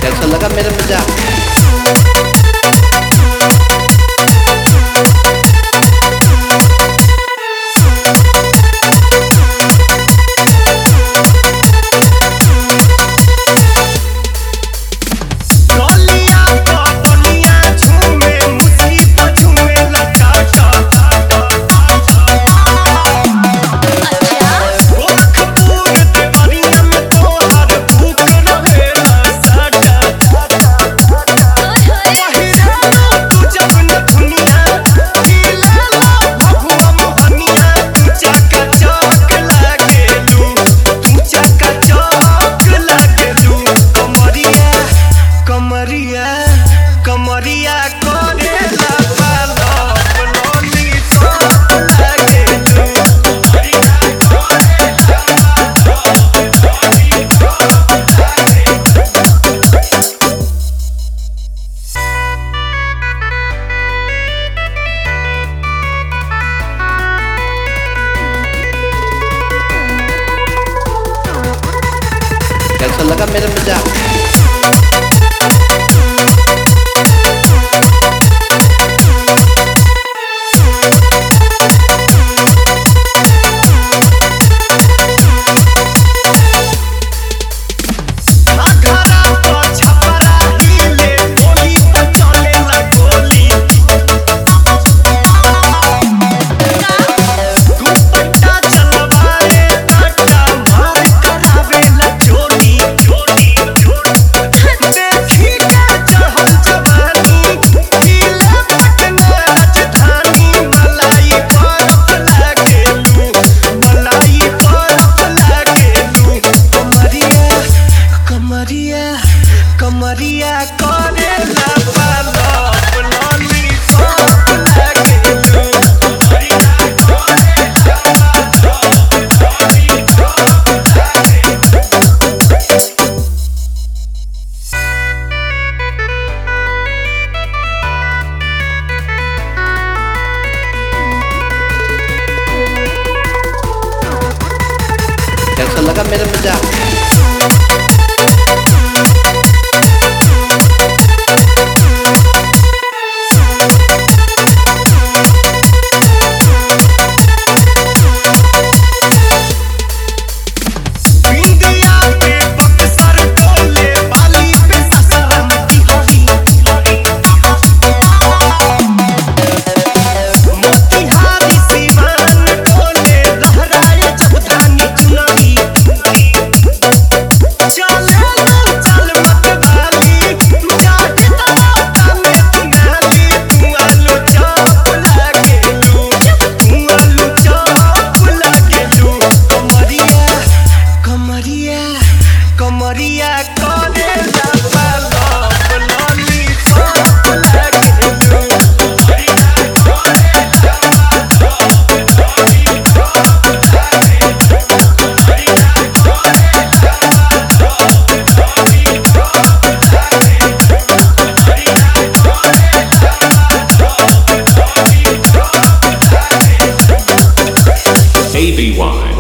कैसा लगा मेरा मजाक? कमरिया करेला पालप लोली सब लागे तू कमरिया करेला पालप लोली सब लागे कैसा लगा मेरा मजाक? कमरिया करेला पालप लोली सब लागे तू कमरिया करेला पालप लोली सब लागे कैसा लगा मेरा मजाक? कमरिया करेला पालप लोली सब लागे तू कमरिया करेला पालप लोली सब लागे कमरिया करेला पालप लोली सब लागे कमरिया करेला पालप लोली सब लागे ABY